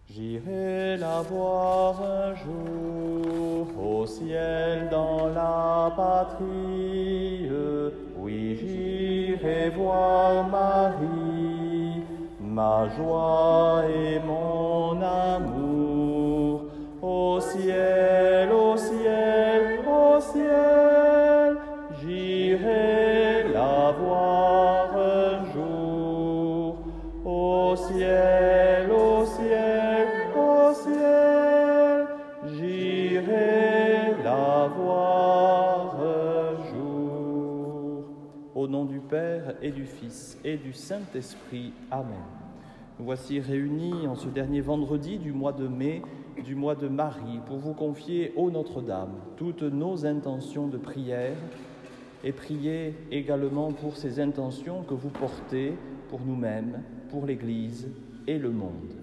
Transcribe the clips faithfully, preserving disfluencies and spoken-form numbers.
J'irai la voir un jour au ciel dans la patrie. Oui, j'irai voir Marie, ma joie et mon amour. Au ciel, au ciel, au ciel, j'irai la voir un jour. Au ciel, au ciel, au ciel, j'irai la voir un jour. Au nom du Père et du Fils et du Saint-Esprit. Amen. Nous voici réunis en ce dernier vendredi du mois de mai, du mois de Marie, pour vous confier, ô Notre-Dame, toutes nos intentions de prière et prier également pour ces intentions que vous portez pour nous-mêmes, pour l'Église et le monde.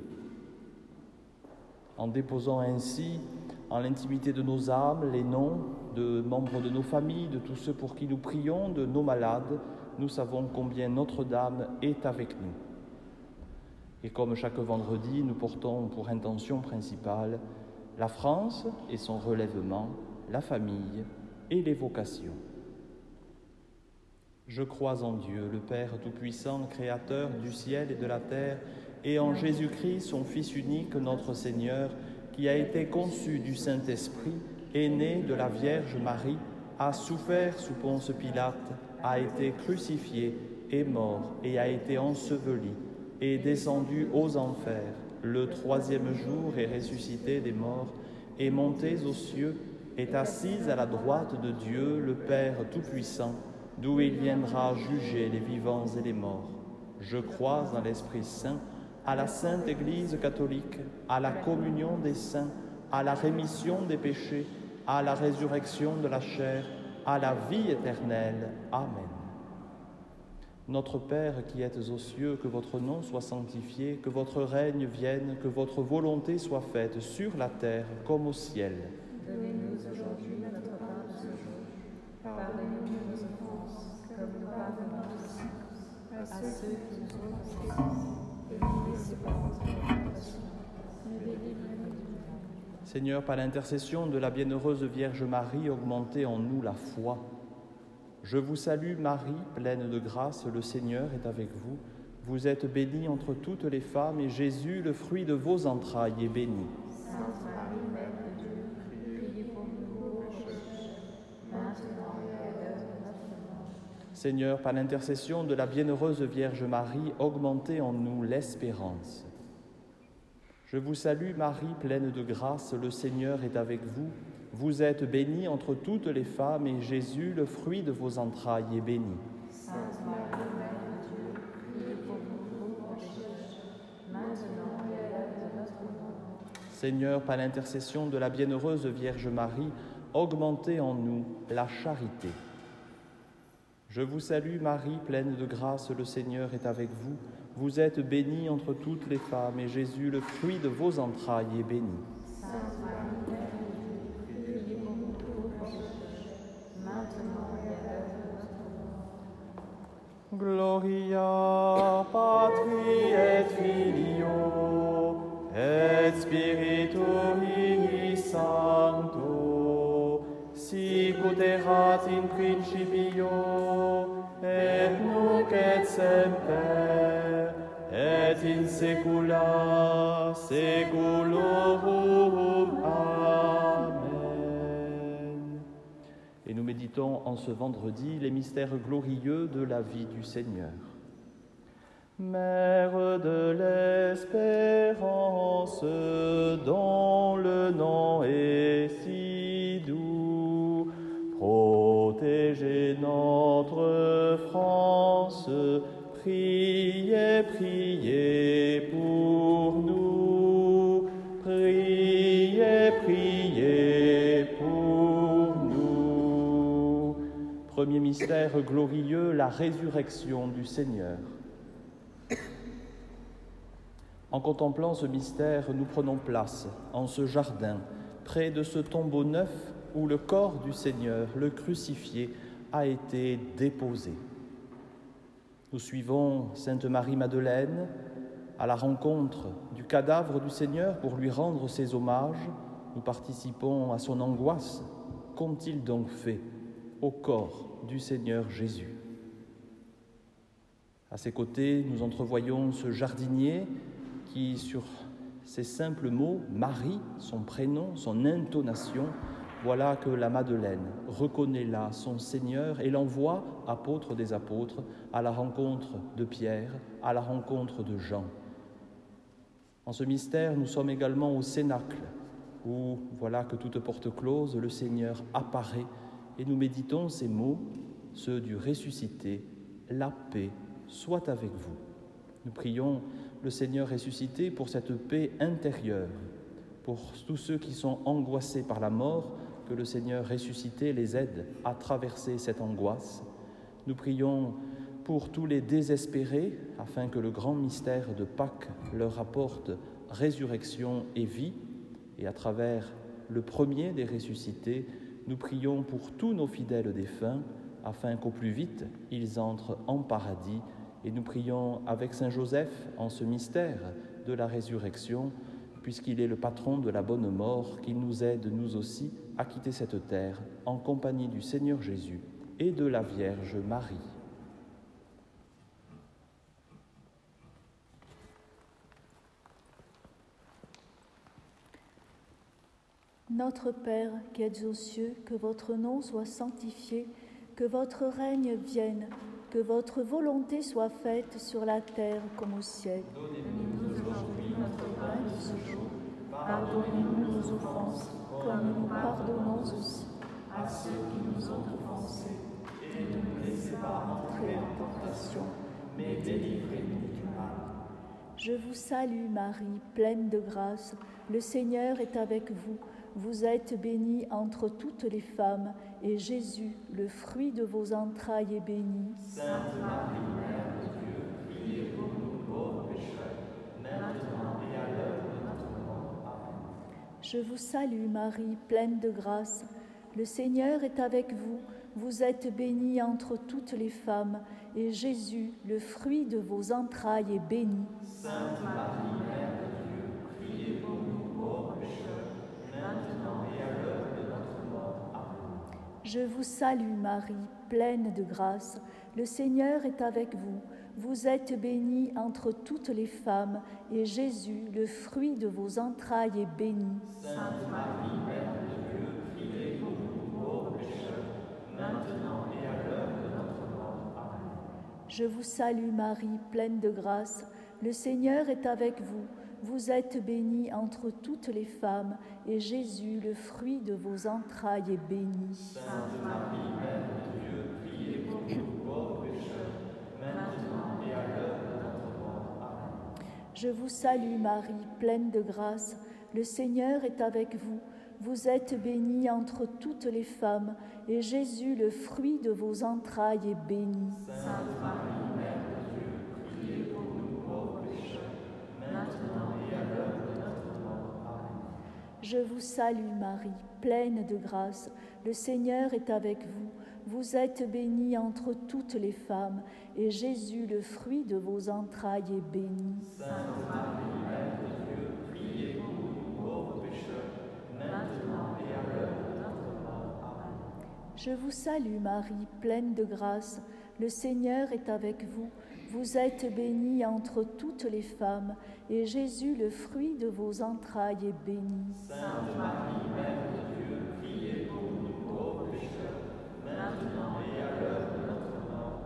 En déposant ainsi, en l'intimité de nos âmes, les noms de membres de nos familles, de tous ceux pour qui nous prions, de nos malades, nous savons combien Notre-Dame est avec nous. Et comme chaque vendredi, nous portons pour intention principale la France et son relèvement, la famille et les vocations. Je crois en Dieu, le Père Tout-Puissant, Créateur du ciel et de la terre, et en Jésus-Christ, son Fils unique, notre Seigneur, qui a été conçu du Saint-Esprit, est né de la Vierge Marie, a souffert sous Ponce Pilate, a été crucifié, est mort et a été enseveli, est descendu aux enfers, le troisième jour est ressuscité des morts, est monté aux cieux, est assis à la droite de Dieu, le Père Tout-Puissant, d'où il viendra juger les vivants et les morts. Je crois en l'Esprit Saint, à la Sainte Église catholique, à la communion des saints, à la rémission des péchés, à la résurrection de la chair, à la vie éternelle. Amen. Notre Père qui êtes aux cieux, que votre nom soit sanctifié, que votre règne vienne, que votre volonté soit faite sur la terre comme au ciel. Donnez-nous aujourd'hui notre pain de ce jour. Pardonnez-nous nos offenses, comme nous pardonnons aussi à ceux qui nous ont offensés. Et ne nous laissez pas entrer en tentation, mais délivrez-nous du mal. Seigneur, par l'intercession de la bienheureuse Vierge Marie, augmentez en nous la foi. Je vous salue Marie, pleine de grâce, le Seigneur est avec vous. Vous êtes bénie entre toutes les femmes, et Jésus, le fruit de vos entrailles, est béni. Sainte Marie, Mère de Dieu, priez pour nous pauvres pécheurs, maintenant et à l'heure de notre mort. Seigneur, par l'intercession de la bienheureuse Vierge Marie, augmentez en nous l'espérance. Je vous salue Marie, pleine de grâce, le Seigneur est avec vous. Vous êtes bénie entre toutes les femmes, et Jésus, le fruit de vos entrailles, est béni. Sainte Marie, Mère de Dieu, priez pour nous pauvres pécheurs, maintenant et à l'heure de notre mort. Seigneur, par l'intercession de la bienheureuse Vierge Marie, augmentez en nous la charité. Je vous salue Marie, pleine de grâce, le Seigneur est avec vous. Vous êtes bénie entre toutes les femmes, et Jésus, le fruit de vos entrailles, est béni. Sainte Marie, Mère de Dieu, priez pour nous pauvres pécheurs, maintenant et à l'heure de notre mort. Gloria Patri et Filio et Spiritui Sancto, sic ut erat in principio et nunc et semper et in saecula saeculorum. Amen. Et nous méditons en ce vendredi les mystères glorieux de la vie du Seigneur. Mère de l'espérance, dont le nom est si doux, protégez notre France, priez, priez pour nous, priez, priez pour nous. Premier mystère glorieux, la résurrection du Seigneur. En contemplant ce mystère, nous prenons place en ce jardin, près de ce tombeau neuf où le corps du Seigneur, le crucifié, a été déposé. Nous suivons Sainte Marie-Madeleine à la rencontre du cadavre du Seigneur pour lui rendre ses hommages, nous participons à son angoisse. Qu'ont-ils donc fait au corps du Seigneur Jésus? À ses côtés, nous entrevoyons ce jardinier qui, sur ces simples mots, Marie, son prénom, son intonation, voilà que la Madeleine reconnaît là son Seigneur et l'envoie, apôtre des apôtres, à la rencontre de Pierre, à la rencontre de Jean. En ce mystère, nous sommes également au Cénacle, où, voilà que toute porte close, le Seigneur apparaît et nous méditons ces mots, ceux du ressuscité, « La paix soit avec vous ». Nous prions le Seigneur ressuscité pour cette paix intérieure, pour tous ceux qui sont angoissés par la mort, que le Seigneur ressuscité les aide à traverser cette angoisse. Nous prions pour tous les désespérés, afin que le grand mystère de Pâques leur apporte résurrection et vie. Et à travers le premier des ressuscités, nous prions pour tous nos fidèles défunts, afin qu'au plus vite, ils entrent en paradis. Et nous prions avec Saint Joseph en ce mystère de la résurrection, puisqu'il est le patron de la bonne mort, qu'il nous aide, nous aussi, à quitter cette terre en compagnie du Seigneur Jésus et de la Vierge Marie. Notre Père qui êtes aux cieux, que votre nom soit sanctifié, que votre règne vienne, que votre volonté soit faite sur la terre comme au ciel. Donnez-nous aujourd'hui notre pain de ce jour. Pardonnez-nous nos offenses, comme nous pardonnons aussi à ceux qui nous ont offensés. Et ne nous laissez pas entrer en tentation, mais délivrez-nous du mal. Je vous salue Marie, pleine de grâce, le Seigneur est avec vous. Vous êtes bénie entre toutes les femmes, et Jésus, le fruit de vos entrailles, est béni. Sainte Marie, Mère de Dieu, priez pour nous pauvres pécheurs, maintenant et à l'heure de notre mort. Amen. Je vous salue Marie, pleine de grâce, le Seigneur est avec vous. Vous êtes bénie entre toutes les femmes, et Jésus, le fruit de vos entrailles, est béni. Sainte Marie, Mère de Dieu, priez pour nous pauvres pécheurs, maintenant et à l'heure de notre mort. Amen. Je vous salue Marie, pleine de grâce, le Seigneur est avec vous. Vous êtes bénie entre toutes les femmes, et Jésus, le fruit de vos entrailles, est béni. Sainte Marie, Mère de Dieu, priez pour nous pauvres pécheurs, maintenant et à l'heure de notre mort. Amen. Je vous salue Marie, pleine de grâce, le Seigneur est avec vous. Vous êtes bénie entre toutes les femmes, et Jésus, le fruit de vos entrailles, est béni. Sainte Marie, Mère de Dieu, priez pour nous pauvres pécheurs, maintenant et à l'heure de notre mort. Amen. Je vous salue Marie, pleine de grâce, le Seigneur est avec vous. Vous êtes bénie entre toutes les femmes, et Jésus, le fruit de vos entrailles, est béni. Sainte Marie, Mère de Dieu, priez pour nous pauvres pécheurs, maintenant et à l'heure de notre mort. Amen. Je vous salue Marie, pleine de grâce, le Seigneur est avec vous. Vous êtes bénie entre toutes les femmes, et Jésus, le fruit de vos entrailles, est béni. Sainte Marie, Mère de Dieu, priez pour nous pauvres pécheurs, maintenant et à l'heure de notre mort. Amen. Je vous salue Marie, pleine de grâce, le Seigneur est avec vous. Vous êtes bénie entre toutes les femmes, et Jésus, le fruit de vos entrailles, est béni. Sainte Marie, Mère de Dieu, priez pour nous pauvres pécheurs, maintenant et à l'heure de notre mort.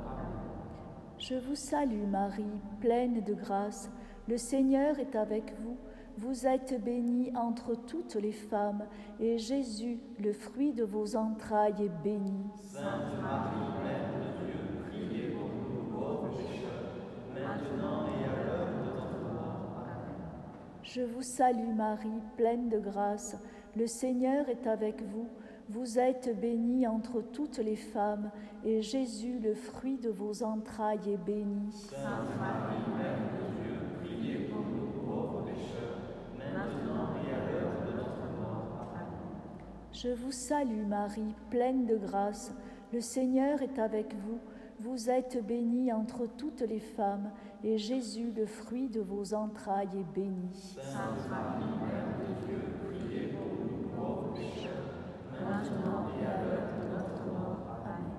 Amen. Je vous salue Marie, pleine de grâce, le Seigneur est avec vous. Vous êtes bénie entre toutes les femmes, et Jésus, le fruit de vos entrailles, est béni. Sainte Marie, Mère de Dieu, priez pour nous pauvres pécheurs, maintenant et à l'heure de notre mort. Amen. Je vous salue Marie, pleine de grâce, le Seigneur est avec vous. Vous êtes bénie entre toutes les femmes, et Jésus, le fruit de vos entrailles, est béni. Sainte Marie, Mère de Dieu, priez pour nous pauvres pécheurs, maintenant et à l'heure de notre mort. Amen. Je vous salue Marie, pleine de grâce, le Seigneur est avec vous. Vous êtes bénie entre toutes les femmes, et Jésus, le fruit de vos entrailles, est béni. Sainte Marie, Mère de Dieu, priez pour nous pauvres pécheurs, maintenant et à l'heure de notre mort. Amen.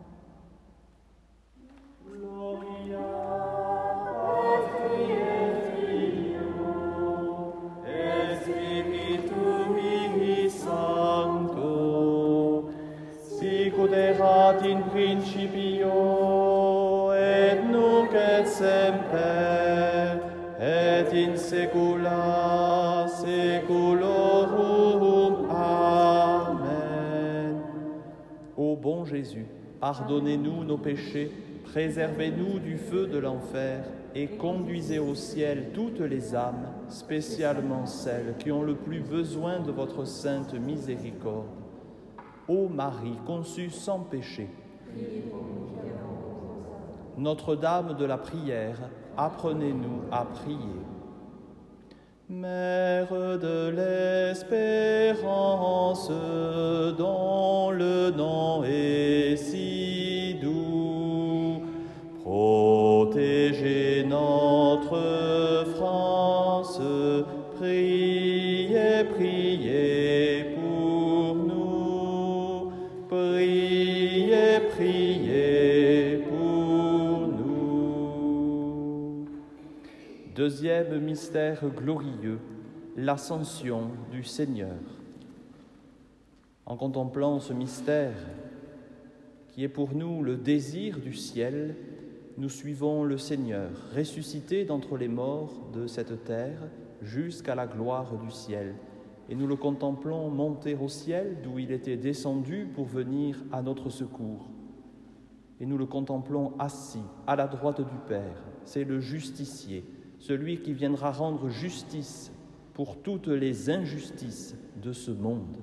Gloria Patri et Filio et Spiritui Sancto, sic ut erat in principio et nunc et semper et in saecula saeculorum. Amen. Ô bon Jésus, pardonnez-nous nos péchés, préservez-nous du feu de l'enfer et conduisez au ciel toutes les âmes, spécialement celles qui ont le plus besoin de votre sainte miséricorde. Ô Marie, conçue sans péché, Notre-Dame de la prière, apprenez-nous à prier. Mère de l'espérance, dont le nom est si doux, protégez notre France, priez, priez pour nous, priez, priez pour nous. Deuxième mystère glorieux, l'ascension du Seigneur. En contemplant ce mystère, qui est pour nous le désir du ciel, nous suivons le Seigneur, ressuscité d'entre les morts de cette terre jusqu'à la gloire du ciel. Et nous le contemplons monter au ciel, d'où il était descendu pour venir à notre secours. Et nous le contemplons assis à la droite du Père. C'est le justicier, celui qui viendra rendre justice pour toutes les injustices de ce monde.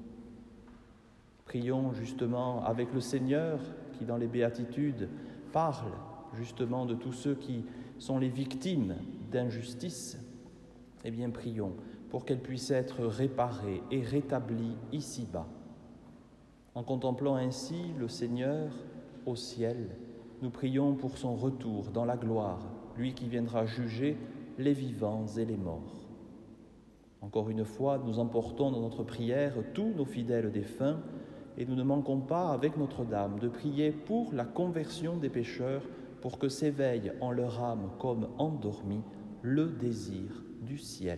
Prions justement avec le Seigneur qui, dans les béatitudes, parle justement de tous ceux qui sont les victimes d'injustice. Eh bien, prions pour qu'elles puissent être réparées et rétablies ici-bas. En contemplant ainsi le Seigneur au ciel, nous prions pour son retour dans la gloire, lui qui viendra juger les vivants et les morts. Encore une fois, nous emportons dans notre prière tous nos fidèles défunts et nous ne manquons pas, avec Notre-Dame, de prier pour la conversion des pécheurs, pour que s'éveille en leur âme comme endormis le désir du ciel.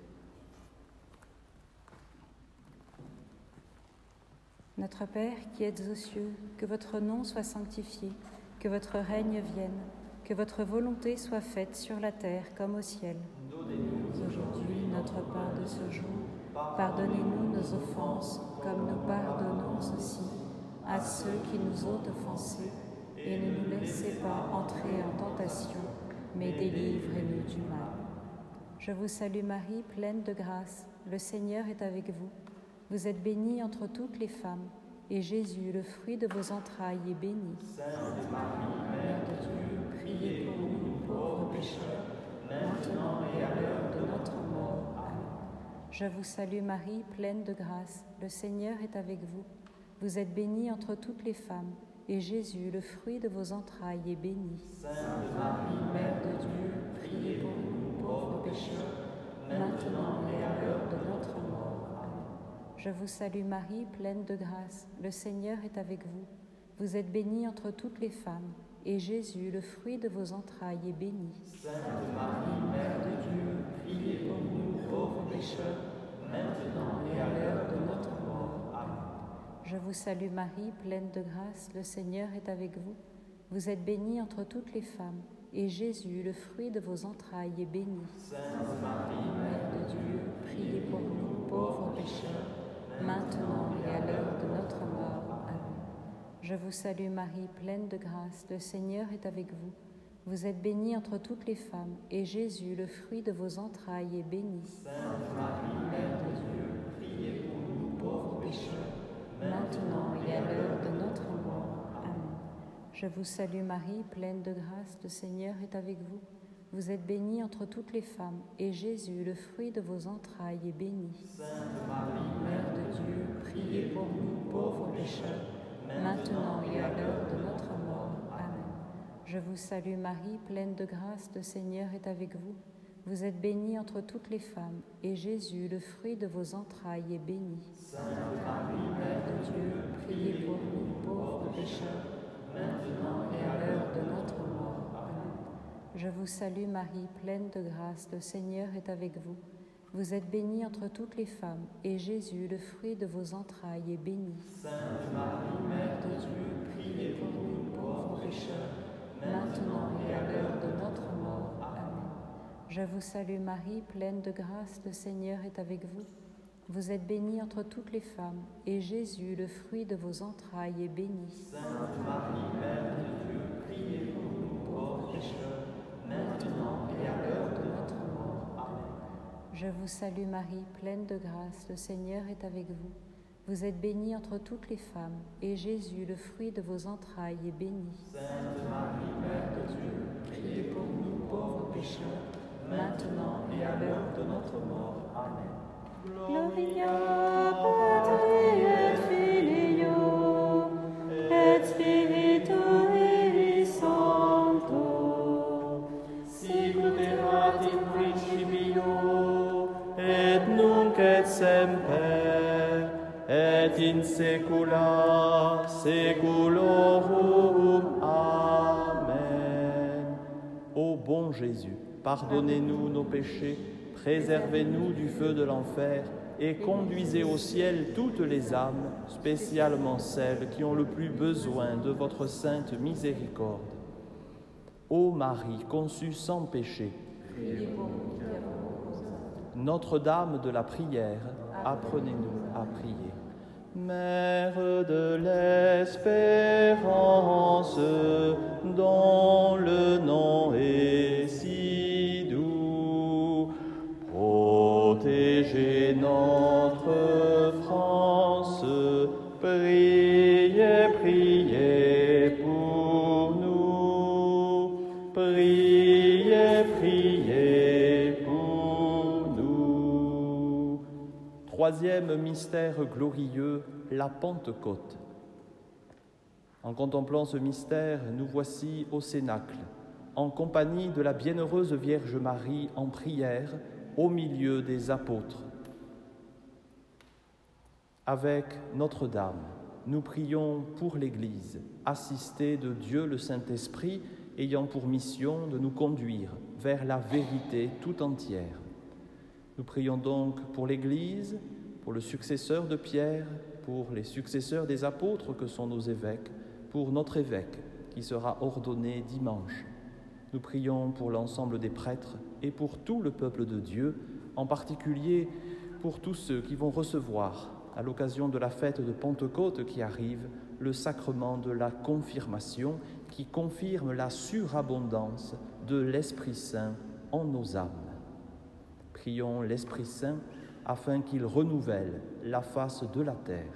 Notre Père qui êtes aux cieux, que votre nom soit sanctifié, que votre règne vienne, que votre volonté soit faite sur la terre comme au ciel. Donnez-nous aujourd'hui notre pain de ce jour. Pardonnez-nous nos offenses, comme nous pardonnons aussi à ceux qui nous ont offensés. Et ne nous laissez pas entrer en tentation, mais délivrez-nous du mal. Je vous salue Marie, pleine de grâce, le Seigneur est avec vous. Vous êtes bénie entre toutes les femmes, et Jésus, le fruit de vos entrailles, est béni. Sainte Marie, Mère de Dieu, priez pour nous, pauvres pécheurs, maintenant et à l'heure de notre mort. Amen. Je vous salue Marie, pleine de grâce, le Seigneur est avec vous. Vous êtes bénie entre toutes les femmes, et Jésus, le fruit de vos entrailles, est béni. Sainte Marie, Mère de Dieu, priez pour nous, pauvres pécheurs, maintenant et à l'heure de notre mort. Amen. Je vous salue Marie, pleine de grâce, le Seigneur est avec vous. Vous êtes bénie entre toutes les femmes, et Jésus, le fruit de vos entrailles, est béni. Sainte Marie, Mère de Dieu, priez pour nous, pauvres pécheurs, maintenant et à l'heure de notre mort. Amen. Je vous salue Marie, pleine de grâce, le Seigneur est avec vous. Vous êtes bénie entre toutes les femmes, et Jésus, le fruit de vos entrailles, est béni. Sainte Marie, Mère de Dieu, priez pour nous, pauvres pécheurs, maintenant et à l'heure de notre mort. Amen. Je vous salue Marie, pleine de grâce, le Seigneur est avec vous. Vous êtes bénie entre toutes les femmes, et Jésus, le fruit de vos entrailles, est béni. Sainte Marie, Mère de Dieu, priez pour nous, pauvres pécheurs, maintenant et à l'heure de notre mort. Amen. Je vous salue Marie, pleine de grâce, le Seigneur est avec vous. Vous êtes bénie entre toutes les femmes, et Jésus, le fruit de vos entrailles, est béni. Sainte Marie, Mère de Dieu, priez pour nous, pauvres pécheurs, maintenant et à l'heure de notre mort. Amen. Je vous salue Marie, pleine de grâce, le Seigneur est avec vous. Vous êtes bénie entre toutes les femmes, et Jésus, le fruit de vos entrailles, est béni. Sainte Marie, Mère de Dieu, Priez pour nous, pauvres pécheurs, maintenant et à l'heure de notre mort. Amen. Je vous salue Marie, pleine de grâce, le Seigneur est avec vous. Vous êtes bénie entre toutes les femmes, et Jésus, le fruit de vos entrailles, est béni. Sainte Marie, Mère de Dieu, priez pour nous, pauvres pécheurs, maintenant et à l'heure de notre mort. Amen. Je vous salue Marie, pleine de grâce, le Seigneur est avec vous. Vous êtes bénie entre toutes les femmes, et Jésus, le fruit de vos entrailles, est béni. Sainte Marie, Mère de Dieu, priez pour nous, pauvres pécheurs, maintenant et à l'heure de notre mort. Amen. Je vous salue Marie, pleine de grâce, le Seigneur est avec vous. Vous êtes bénie entre toutes les femmes, et Jésus, le fruit de vos entrailles, est béni. Sainte Marie, Mère de Dieu, priez pour nous, pauvres pécheurs, maintenant et à l'heure de notre mort. Amen. Gloria Patri et Filio et Spiritui Sancto, sicut erat in principio, et nunc et semper, et in saecula saeculorum. Amen. Ô bon Jésus, pardonnez-nous nos péchés, préservez-nous du feu de l'enfer et conduisez au ciel toutes les âmes, spécialement celles qui ont le plus besoin de votre sainte miséricorde. Ô Marie, conçue sans péché, Notre-Dame de la prière, apprenez-nous à prier. Mère de l'espérance, dont le nom est si doux, protégez notre France, priez, priez pour nous, priez, priez pour nous. Troisième mystère glorieux, la Pentecôte. En contemplant ce mystère, nous voici au Cénacle, en compagnie de la bienheureuse Vierge Marie en prière, au milieu des apôtres. Avec Notre-Dame, nous prions pour l'Église, assistée de Dieu le Saint-Esprit, ayant pour mission de nous conduire vers la vérité tout entière. Nous prions donc pour l'Église, pour le successeur de Pierre, pour les successeurs des apôtres que sont nos évêques, pour notre évêque qui sera ordonné dimanche. Nous prions pour l'ensemble des prêtres et pour tout le peuple de Dieu, en particulier pour tous ceux qui vont recevoir, à l'occasion de la fête de Pentecôte qui arrive, le sacrement de la confirmation qui confirme la surabondance de l'Esprit Saint en nos âmes. Prions l'Esprit Saint afin qu'il renouvelle la face de la terre.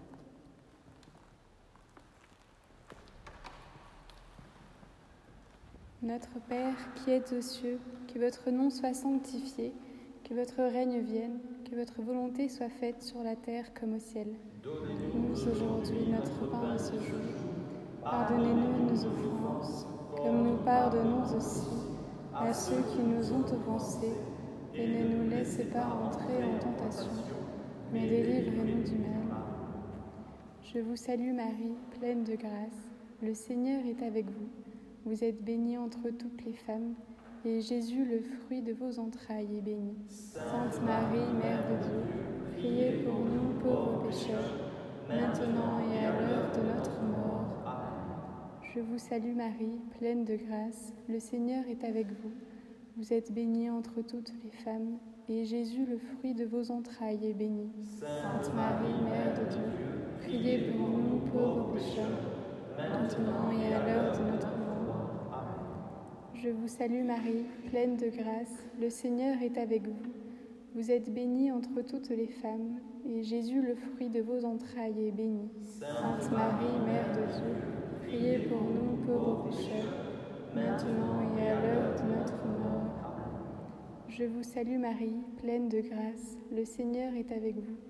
Notre Père qui êtes aux cieux, que votre nom soit sanctifié, que votre règne vienne, que votre volonté soit faite sur la terre comme au ciel. Donnez-nous aujourd'hui notre pain de ce jour. Pardonnez-nous nos offenses, comme nous pardonnons aussi à ceux qui nous ont offensés, et ne nous laissez pas entrer en tentation, mais délivrez-nous du mal. Je vous salue Marie, pleine de grâce, le Seigneur est avec vous. Vous êtes bénie entre toutes les femmes, et Jésus, le fruit de vos entrailles, est béni. Sainte Marie, Mère de Dieu, priez pour nous pauvres pécheurs, maintenant et à l'heure de notre mort. Je vous salue Marie, pleine de grâce, le Seigneur est avec vous. Vous êtes bénie entre toutes les femmes, et Jésus, le fruit de vos entrailles, est béni. Sainte Marie, Mère de Dieu, priez pour nous pauvres pécheurs, maintenant et à l'heure de notre mort. Je vous salue Marie, pleine de grâce, le Seigneur est avec vous. Vous êtes bénie entre toutes les femmes, et Jésus, le fruit de vos entrailles, est béni. Sainte Marie, Mère de Dieu, priez pour nous pauvres pécheurs, maintenant et à l'heure de notre mort. Je vous salue Marie, pleine de grâce, le Seigneur est avec vous.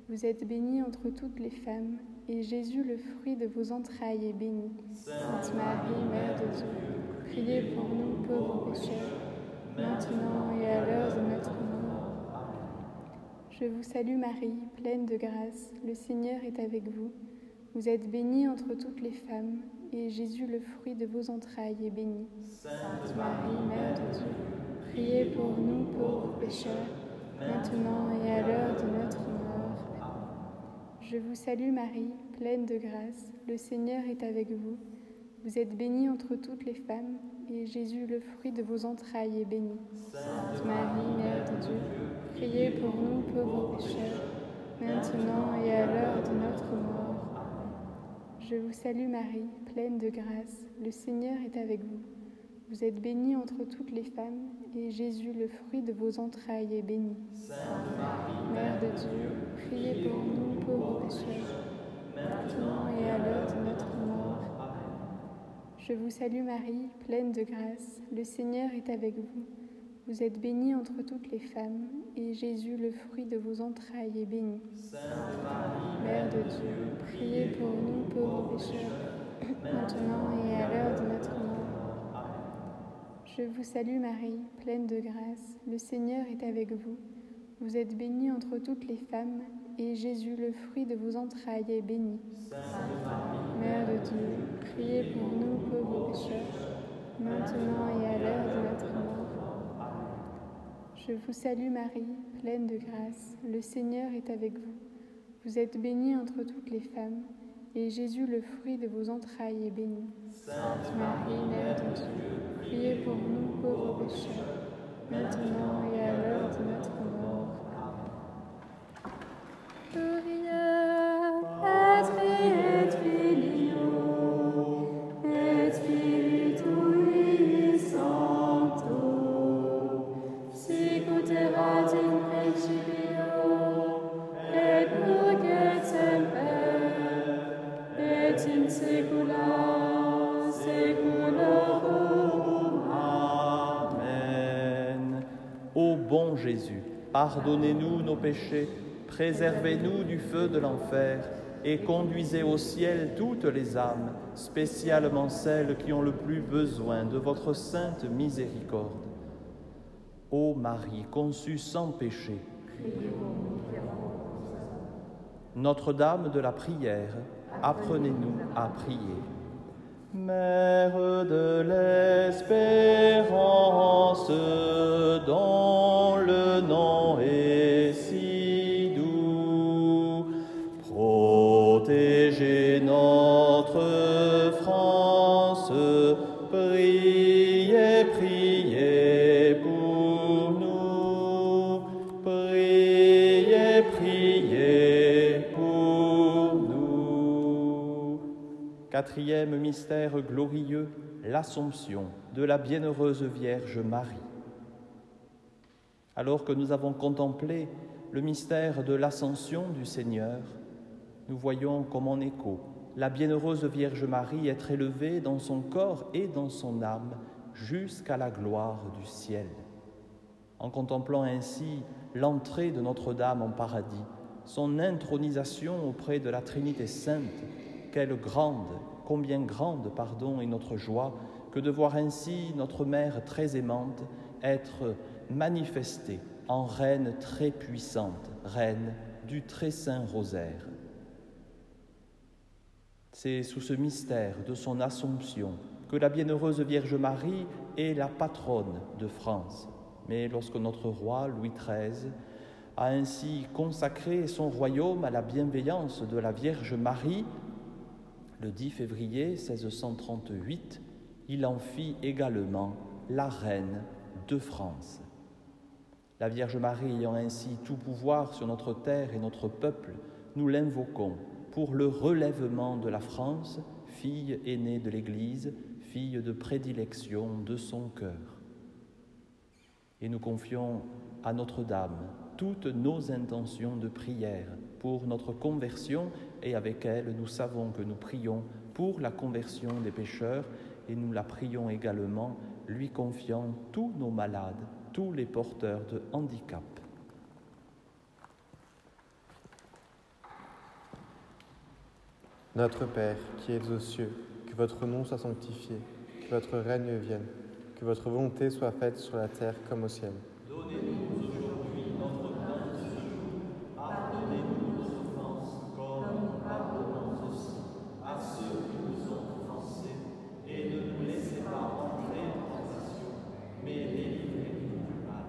Vous êtes bénie entre toutes les femmes, et Jésus, le fruit de vos entrailles, est béni. Sainte Marie, Mère de Dieu, priez pour nous pauvres pécheurs, maintenant et à l'heure de notre mort. Je vous salue Marie, pleine de grâce, le Seigneur est avec vous. Vous êtes bénie entre toutes les femmes, et Jésus, le fruit de vos entrailles, est béni. Sainte Marie, Mère de Dieu, priez pour nous pauvres pécheurs, maintenant et à l'heure de notre mort. Je vous salue Marie, pleine de grâce, le Seigneur est avec vous. Vous êtes bénie entre toutes les femmes, et Jésus, le fruit de vos entrailles, est béni. Sainte Marie, Mère de Dieu, priez pour nous pauvres pécheurs, maintenant et à l'heure de notre mort. Je vous salue Marie, pleine de grâce, le Seigneur est avec vous. Vous êtes bénie entre toutes les femmes, et Jésus, le fruit de vos entrailles, est béni. Sainte Marie, Mère de Dieu, priez pour nous pauvres pécheurs, maintenant et à l'heure de notre mort. Je vous salue Marie, pleine de grâce, le Seigneur est avec vous. Vous êtes bénie entre toutes les femmes, et Jésus, le fruit de vos entrailles, est béni. Sainte Marie, Mère de Dieu, priez pour nous pauvres pécheurs, maintenant et à l'heure de notre mort. Je vous salue Marie, pleine de grâce, le Seigneur est avec vous. Vous êtes bénie entre toutes les femmes, et Jésus, le fruit de vos entrailles, est béni. Sainte Marie, Mère de Dieu, priez pour nous pauvres pécheurs, maintenant et à l'heure de notre mort. Je vous salue Marie, pleine de grâce, le Seigneur est avec vous. Vous êtes bénie entre toutes les femmes, et Jésus, le fruit de vos entrailles, est béni. Sainte Marie, Mère de Dieu, priez pour nous pauvres pécheurs, maintenant et à l'heure de notre mort. Gloria Patri et Filio et Spiritui Sancto, sicut erat in principio et nunc et semper et in saecula saeculorum. Amen. Ô bon Jésus, pardonnez-nous nos péchés, préservez-nous du feu de l'enfer et conduisez au ciel toutes les âmes, spécialement celles qui ont le plus besoin de votre sainte miséricorde. Ô Marie, conçue sans péché, Notre-Dame de la prière, apprenez-nous à prier. Mère de l'espérance, dont le nom est si doux, protégez notre France, priez, priez pour nous, priez, priez pour nous. Quatrième mystère glorieux, l'Assomption de la Bienheureuse Vierge Marie. Alors que nous avons contemplé le mystère de l'Ascension du Seigneur, nous voyons comme en écho la Bienheureuse Vierge Marie être élevée dans son corps et dans son âme jusqu'à la gloire du ciel. En contemplant ainsi l'entrée de Notre-Dame en paradis, son intronisation auprès de la Trinité sainte, quelle grande, combien grande, pardon, est notre joie que de voir ainsi notre Mère très aimante être manifestée en Reine très puissante, Reine du très saint rosaire. C'est sous ce mystère de son Assomption que la Bienheureuse Vierge Marie est la patronne de France. Mais lorsque notre roi Louis treize a ainsi consacré son royaume à la bienveillance de la Vierge Marie, le dix février mille six cent trente-huit, il en fit également la reine de France. La Vierge Marie ayant ainsi tout pouvoir sur notre terre et notre peuple, nous l'invoquons pour le relèvement de la France, fille aînée de l'Église, fille de prédilection de son cœur. Et nous confions à Notre-Dame toutes nos intentions de prière pour notre conversion, et avec elle, nous savons que nous prions pour la conversion des pécheurs, et nous la prions également, lui confiant tous nos malades, tous les porteurs de handicap. Notre Père, qui êtes aux cieux, que votre nom soit sanctifié, que votre règne vienne, que votre volonté soit faite sur la terre comme au ciel. Donnez-nous aujourd'hui notre pain de ce jour. Pardonnez-nous nos offenses, comme nous pardonnons aussi à ceux qui nous ont offensés. Et ne nous laissez pas entrer en tentation, mais délivrez-nous du mal.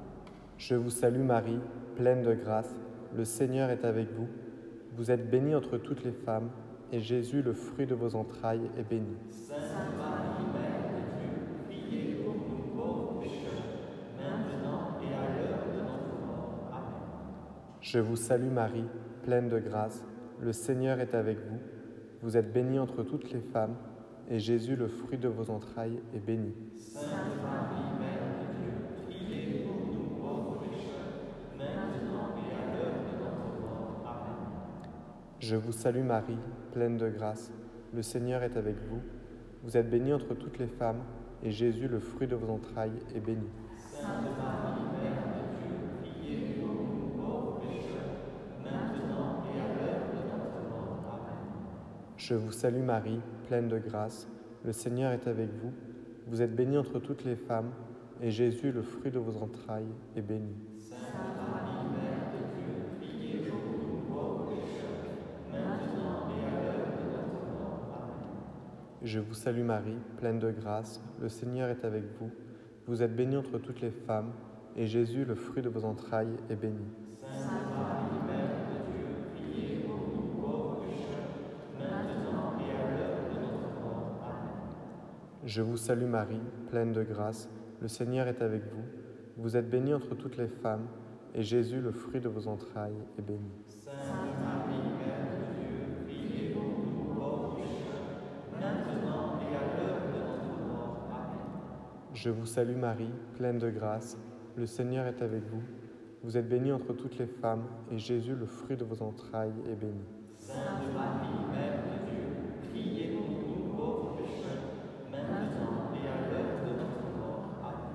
Je vous salue Marie, pleine de grâce, le Seigneur est avec vous. Vous êtes bénie entre toutes les femmes, et Jésus, le fruit de vos entrailles, est béni. Sainte Marie, Mère de Dieu, priez pour nous pauvres pécheurs, maintenant et à l'heure de notre mort. Amen. Je vous salue Marie, pleine de grâce, le Seigneur est avec vous. Vous êtes bénie entre toutes les femmes, et Jésus, le fruit de vos entrailles, est béni. Sainte Marie, Mère de Dieu, priez pour nous pauvres pécheurs, maintenant et à l'heure de notre mort. Amen. Je vous salue Marie, pleine de grâce, le Seigneur est avec vous. Vous êtes bénie entre toutes les femmes, et Jésus, le fruit de vos entrailles, est béni. Sainte Marie, Mère de Dieu, priez pour nous pauvres pécheurs, maintenant et à l'heure de notre mort. Amen. Je vous salue Marie, pleine de grâce, le Seigneur est avec vous. Vous êtes bénie entre toutes les femmes, et Jésus, le fruit de vos entrailles, est béni. Sainte Marie, Mère de Dieu, priez pour nous pauvres pécheurs, maintenant et à l'heure de notre mort. Amen. Je vous salue Marie, pleine de grâce, le Seigneur est avec vous. Vous êtes bénie entre toutes les femmes, et Jésus, le fruit de vos entrailles, est béni. Sainte Marie, Mère de Dieu, priez pour nous pauvres pécheurs, maintenant et à l'heure de notre mort. Amen. Je vous salue Marie, pleine de grâce, le Seigneur est avec vous. Vous êtes bénie entre toutes les femmes, et Jésus, le fruit de vos entrailles, est béni. Sainte Marie, Mère de Dieu, priez pour nous pauvres pécheurs, maintenant et à l'heure de notre mort. Amen. Je vous salue Marie, pleine de grâce, le Seigneur est avec vous. Vous êtes bénie entre toutes les femmes, et Jésus, le fruit de vos entrailles, est béni. Sainte Marie, Mère de Dieu, priez pour nous pauvres pécheurs, maintenant et à l'heure de notre mort.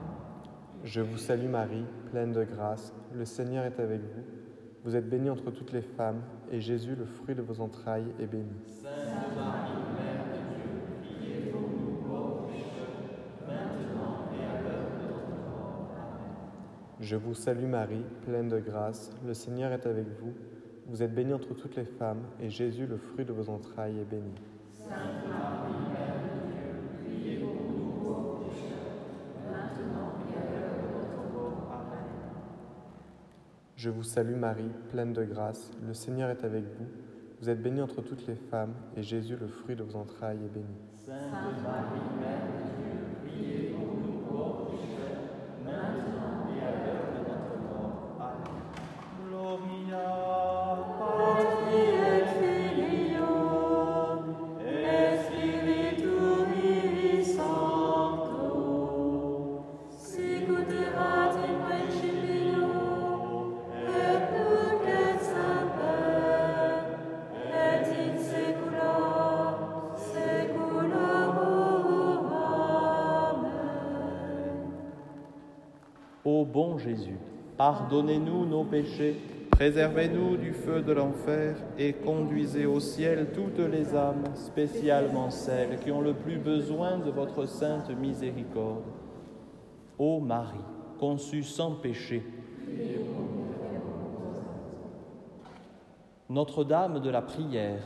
Amen. Je vous salue Marie, pleine de grâce, le Seigneur est avec vous. Vous êtes bénie entre toutes les femmes, et Jésus, le fruit de vos entrailles, est béni. Sainte Marie, Mère de Dieu, priez pour nous pauvres pécheurs, maintenant et à l'heure de notre mort. Amen. Je vous salue Marie, pleine de grâce, le Seigneur est avec vous. Vous êtes bénie entre toutes les femmes, et Jésus, le fruit de vos entrailles, est béni. Sainte Marie, Mère de Dieu, priez pour nous pauvres pécheurs, maintenant et à l'heure de notre mort. Amen. Je vous salue Marie, pleine de grâce, le Seigneur est avec vous. Vous êtes bénie entre toutes les femmes, et Jésus, le fruit de vos entrailles, est béni. Sainte Marie, Mère de Dieu, priez pour nous pauvres pécheurs, maintenant et à l'heure de notre mort. Amen. Gloria Patri et Filio et Spiritui Sancto, Sicut erat in principio, et nunc et semper, et in saecula saeculorum. Amen. Ô bon Jésus, pardonnez-nous nos péchés, préservez-nous du feu de l'enfer et conduisez au ciel toutes les âmes, spécialement celles qui ont le plus besoin de votre sainte miséricorde. Ô Marie, conçue sans péché, Notre-Dame de la prière,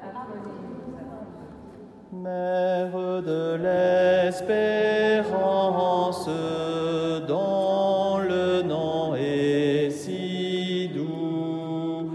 Mère de l'espérance, dont le nom est si doux,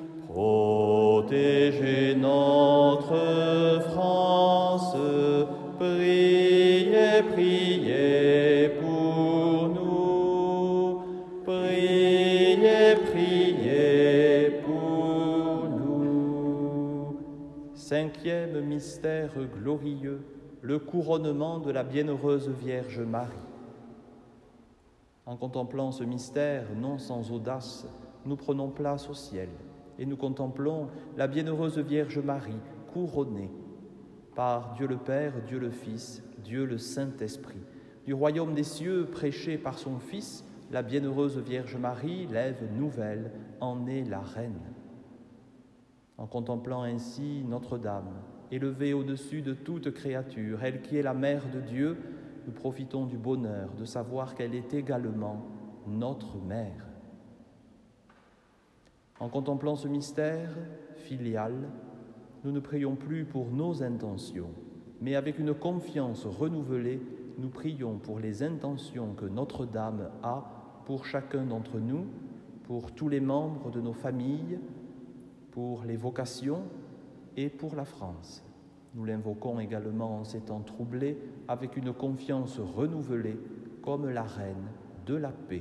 protégez notre France, priez, priez pour nous, priez, priez pour nous. Cinquième mystère glorieux, le couronnement de la bienheureuse Vierge Marie. En contemplant ce mystère, non sans audace, nous prenons place au ciel et nous contemplons la bienheureuse Vierge Marie couronnée par Dieu le Père, Dieu le Fils, Dieu le Saint-Esprit. Du royaume des cieux, prêché par son Fils, la bienheureuse Vierge Marie, l'Ève nouvelle, en est la reine. En contemplant ainsi Notre-Dame, élevée au-dessus de toute créature, elle qui est la mère de Dieu, nous profitons du bonheur de savoir qu'elle est également notre mère. En contemplant ce mystère filial, nous ne prions plus pour nos intentions, mais avec une confiance renouvelée, nous prions pour les intentions que Notre-Dame a pour chacun d'entre nous, pour tous les membres de nos familles, pour les vocations et pour la France. Nous l'invoquons également en ces temps troublés avec une confiance renouvelée comme la reine de la paix.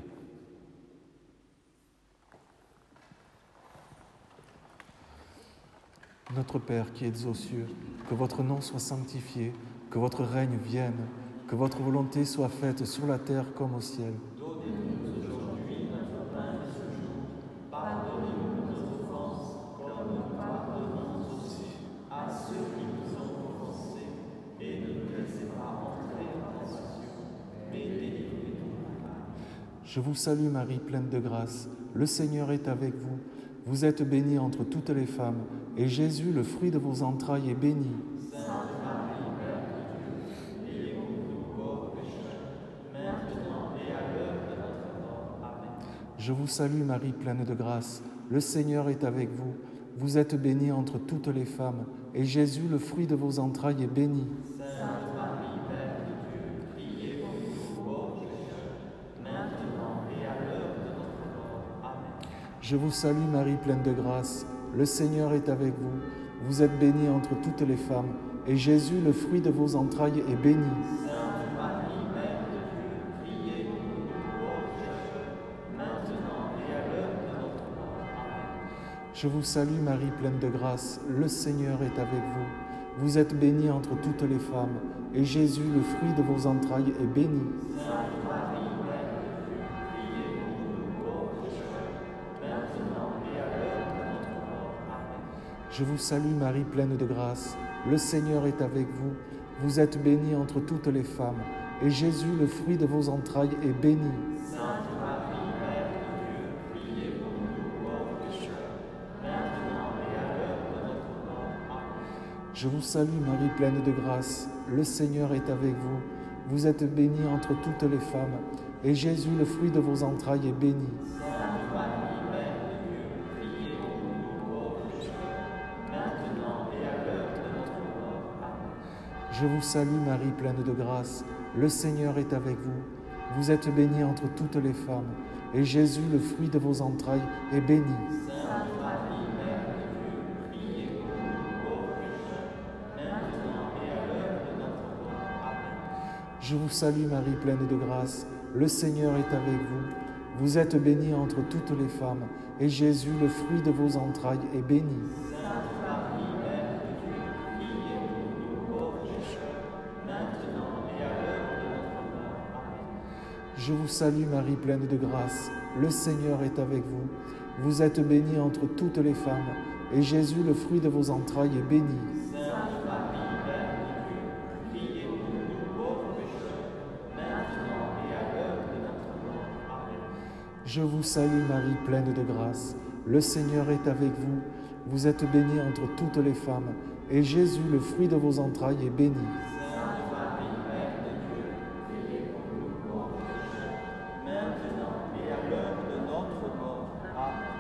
Notre Père qui êtes aux cieux, que votre nom soit sanctifié, que votre règne vienne, que votre volonté soit faite sur la terre comme au ciel. Donnez-nous aujourd'hui notre pain de ce jour. Pardonnez-nous nos offenses, comme nous pardonnons aussi à ceux qui nous ont offensés. Et ne nous laissez pas entrer en tentation, mais délivrez-nous du mal. Je vous salue Marie, pleine de grâce. Le Seigneur est avec vous. Vous êtes bénie entre toutes les femmes, et Jésus, le fruit de vos entrailles, est béni. Sainte Marie, Mère de Dieu, priez pour nous pauvres pécheurs, maintenant et à l'heure de notre mort. Amen. Je vous salue Marie, pleine de grâce. Le Seigneur est avec vous. Vous êtes bénie entre toutes les femmes, et Jésus, le fruit de vos entrailles, est béni. Sainte Marie, Mère de Dieu, priez pour nous pauvres pécheurs, maintenant et à l'heure de notre mort. Amen. Je vous salue Marie, pleine de grâce. Le Seigneur est avec vous. Vous êtes bénie entre toutes les femmes, et Jésus, le fruit de vos entrailles, est béni. Sainte Marie, Mère de Dieu, priez pour nous pauvres pécheurs, maintenant et à l'heure de notre mort. Amen. Je vous salue Marie, pleine de grâce. Le Seigneur est avec vous. Vous êtes bénie entre toutes les femmes, et Jésus, le fruit de vos entrailles, est béni. Sainte Marie, Mère de Dieu, priez pour nous pauvres pécheurs, maintenant et à l'heure de notre mort. Amen. Je vous salue Marie, pleine de grâce. Le Seigneur est avec vous. Vous êtes bénie entre toutes les femmes, et Jésus, le fruit de vos entrailles, est béni. Sainte Marie, Mère de Dieu, priez pour nous pauvres pécheurs, maintenant et à l'heure de notre mort. Amen. Je vous salue Marie, pleine de grâce. Le Seigneur est avec vous. Vous êtes bénie entre toutes les femmes, et Jésus, le fruit de vos entrailles, est béni. Sainte Marie, Mère de Dieu, priez pour nous pauvres pécheurs, maintenant et à l'heure de notre mort. Amen. Je vous salue Marie, pleine de grâce. Le Seigneur est avec vous. Vous êtes bénie entre toutes les femmes, et Jésus, le fruit de vos entrailles, est béni. Sainte Marie, Mère de Dieu, priez pour nous pauvres pécheurs, maintenant et à l'heure de notre mort. Amen. Je vous salue Marie, pleine de grâce. Le Seigneur est avec vous. Vous êtes bénie entre toutes les femmes, et Jésus, le fruit de vos entrailles, est béni. Sainte Marie, Mère de Dieu, priez pour nous pauvres pécheurs, maintenant et à l'heure de notre mort. Amen. Je vous salue Marie, pleine de grâce. Le Seigneur est avec vous. Vous êtes bénie entre toutes les femmes, et Jésus, le fruit de vos entrailles, est béni. Sainte Marie, Mère de Dieu, priez pour nous pauvres pécheurs, maintenant et à l'heure de notre mort. Amen. Je vous salue Marie, pleine de grâce. Le Seigneur est avec vous. Vous êtes bénie entre toutes les femmes, et Jésus, le fruit de vos entrailles, est béni. Sainte Marie, Mère de Dieu, priez pour nous pauvres pécheurs, maintenant et à l'heure de notre mort. Amen.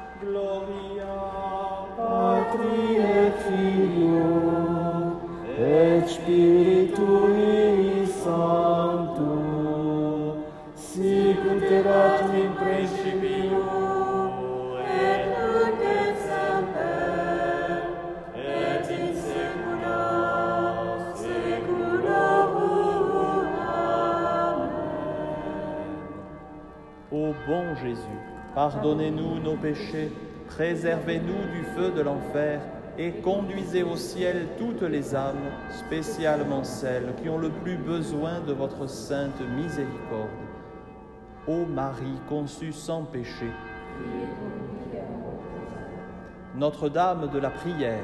Gloria Patri et Filio et Spiritui Sancto, sic ut erat in principio et nunc et semper et in saecula saeculorum. Amen. Ô bon Jésus, pardonnez-nous nos péchés, préservez-nous du feu de l'enfer et conduisez au ciel toutes les âmes, spécialement celles qui ont le plus besoin de votre sainte miséricorde. Ô Marie conçue sans péché, Notre-Dame de la prière,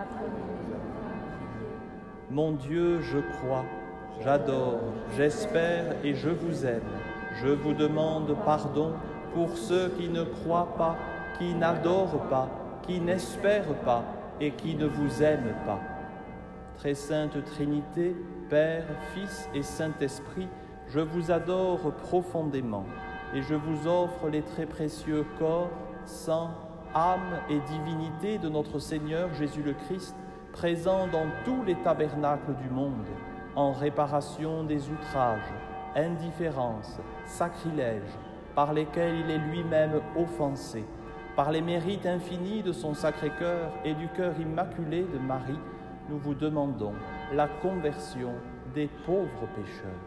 mon Dieu, je crois, j'adore, j'espère et je vous aime. Je vous demande pardon pour ceux qui ne croient pas, qui n'adorent pas qui n'espèrent pas et qui ne vous aiment pas. Très sainte Trinité, Père, Fils et Saint-Esprit, je vous adore profondément et je vous offre les très précieux corps, sang, âme et divinité de notre Seigneur Jésus le Christ, présent dans tous les tabernacles du monde, en réparation des outrages, indifférences, sacrilèges, par lesquels il est lui-même offensé, par les mérites infinis de son Sacré-Cœur et du cœur immaculé de Marie, nous vous demandons la conversion des pauvres pécheurs.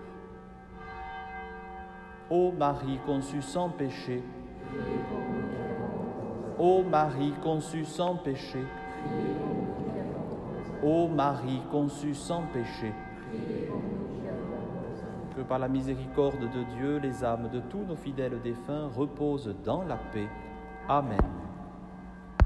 Ô Marie conçue sans péché, ô Marie conçue sans péché, ô Marie conçue sans péché, que par la miséricorde de Dieu, les âmes de tous nos fidèles défunts reposent dans la paix. Amen.